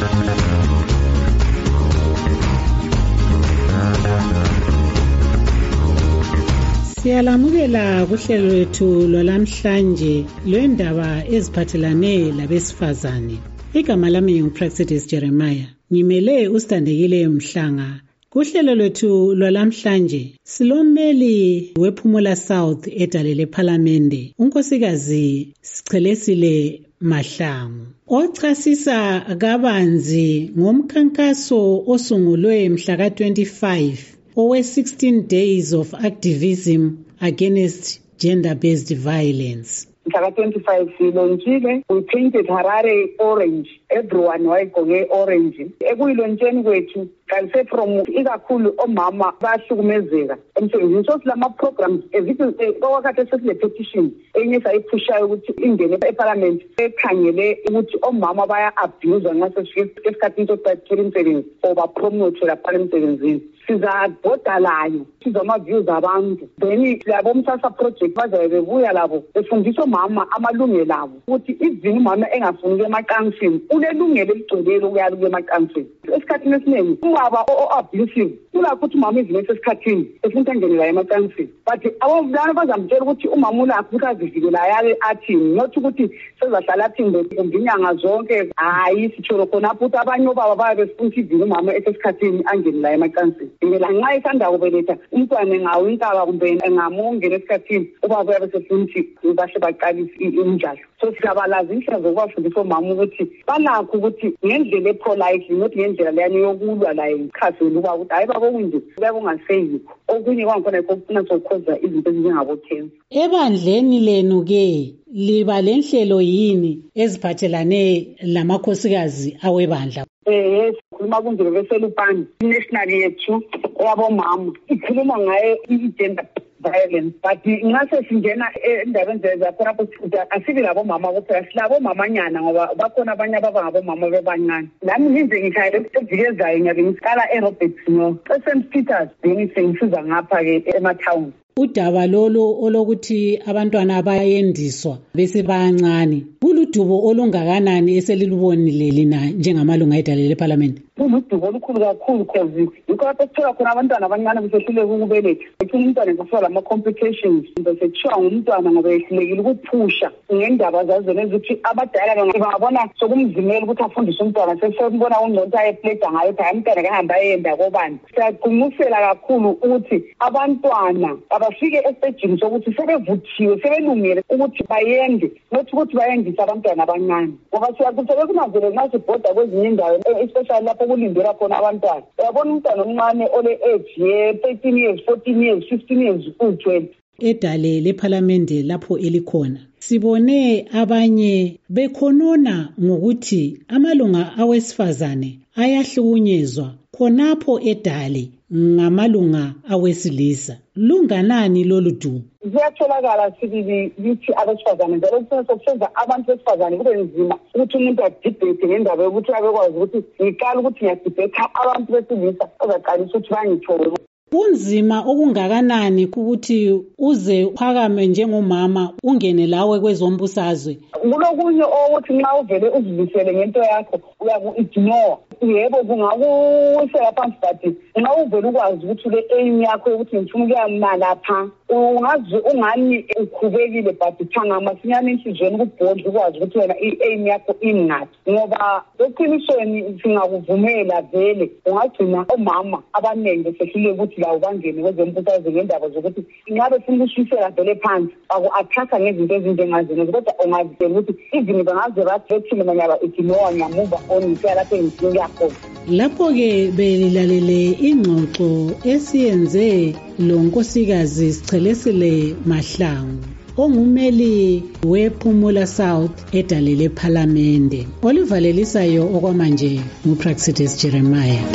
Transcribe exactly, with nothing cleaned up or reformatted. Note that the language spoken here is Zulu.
Siyalamukela kuhlelo lwethu lwalamhlanje lwendaba eziphathelane labesifazane. Igama lami nguPractice Jeremiah. Ngimele uStandekile Mhlanga. Kuhlelo lwethu lwalamhlanje silommeli wePhumula South edalele Phalamende, unkosikazi Sichelesile Mahlangu, ochasisa kabanzi ngomkhankaso osungulwe mhla ka twenty-five owe sixteen days of activism against gender-based violence. Mhla twenty-five silonjile, we painted Harare orange. Everyone wayegqoke orange. Ekuyilontsheni kwethu kanse from ikakhulu omama bahlukumezeka emsebenzini. So silama programs ezithi okwakade sesile petition enye sayiphushayo ukuthi ingene eParliament ekhangele ukuthi omama baya abuse ngaso esikhathini sokuqala imsebenzi oba promote la emsebenzini. Sizabhoda layo sizama views abantu then labo msasa project bazabe bebuya labo befundisa omama amalungelo abo ukuthi izini umama engafuni emacansini unelungelo eligcwele ukuyala emacansini. Esikhathini esiningi ubaba o-abusive kulapho ukuthi umama izini esesikhathini efuna angene la emacansini, but abobulana bazamtshela ukuthi umama ulapho ukazivikela yale athi not ukuthi sezahlala athi nginyanga zonke. Hayi sitholo khonapho ukuthi abanye obaba babe befuna izini umama esesikhathini angene la emacansini. Ngela nxa isanda kubeletha umntwana ngawo inkaba kumbe engamunge lesikhathini ubaba yabe sefunthi bahle baqalisa injalo. So siyabalaza indlela zokubafundisa omama ukuthi banakho ukuthi ngendlela epolite not ngendlela leyani yokulwa la ikhasi luba ukuthi hayi babo kunje kuyabe kungaseyikho okunye kwangikhona ukufuna sokhoza izinto ezingabo cancer. Ebandleni lenu ke liba lenhlelo yini eziphathelane lamakhosikazi awebandla? Eh khuluma kunje beselupani national yethu yabomama ikhuluma ngaye i-gender violence, but ngase singena endabeni zakhona ukuthi asibi labo mama kuphela silabo mamanyana ngoba bakhona abanye ababa ngabomama bebancane. Lami ngize ngikhayele evikezayo ngiyabe ngisikala eRoberts no Saint Peters bengisiza ngapha ke ema-town. Udaba lolo olokuthi abantwana bayendiswa bese bancane kuludubo olungakanani eselilubonile lina njengamalunga edalele eParliament? Kuludubo olukhulu kakhulu because yikho lapho sithola khona abantwana abancane besehluleka ukubeletha. Ethi umntwana kufika lama complications bese kuthiwa ngumntwana ngoba ehlulekile ukuphusha ngendaba zazo lezuthi abadala bangabona sokumzimela ukuthi afundise umntwana sesembona ungconto ayepleta ngayo hayi umntwana kahamba ayenda kobani. Siyaqinisela kakhulu ukuthi abantwana abafike esejini sokuthi sebevuthiwe sebelungile ukuthi bayende nokuthi ukuthi bayendise abantwana abancane ngoba siyakuthele kunazele nxa sibhoda kwezinye indawo especially lapho kulindela khona abantwana. Uyabona umntwana omncane ole age ye thirteen years, fourteen years, fifteen years u-twenty. Edale lePhalamende lapho elikhona sibone abanye bekhonona ngokuthi amalunga awesifazane ayahlukunyezwa khonapho edale ngamalunga awesilisa. Lunganani lolu dumo? Ziyatholakala sibili lithi abesifazane njalo kusenza abantu besifazane kube nzima ukuthi umuntu adibhete ngendaba yokuthi abekwazi ukuthi ngiqala ukuthi ngiyadibhetha abantu besilisa bazaqalisa ukuthi bangithole. Kunzima okungakanani ukuthi uze uphakame njengomama ungene lawe kwezombusazwe? Kulokunye ukuthi nxa uvele uzilisele ngento yakho uyaku-ignore. Yebo kungakusela phansi but nxa uvele ukwazi ukuthi le aim yakho ukuthi ngifuna ukuyama lapha ungazi ungani ukhubekile but thanga masinyane enhlizweni ukubhodla ukwazi ukuthi wena i-aim yakho ingaphi ngoba eqinisweni singakuvumela vele ungagcina omama abaningi besehluleka ukuthi lawo bangene kwezombusazwe ngendaba zokuthi ingabe funa ukushisela vele phansi aku-athatha ngezinto ezinjengazona kodwa ungazitshela ukuthi even bangaze bathi bethile manyaba ignore nyamuva on ngisiya lapho engisiya khona. Lapho-ke belilalele ingxoxo esiyenze lo nkosikazi Sichelesile Mahlangu ongumeli wePhumula South edalele ePhalamende. Olivalelisayo okwamanje nguPractice Jeremiah.